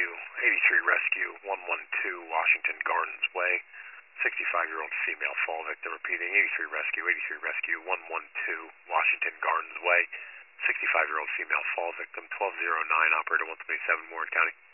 Rescue, 83 Rescue, 112 Washington Gardens Way. 65-year-old female fall victim. Repeating, 83 Rescue, 112 Washington Gardens Way. 65-year-old female fall victim. 1209, operator 127, Warren County.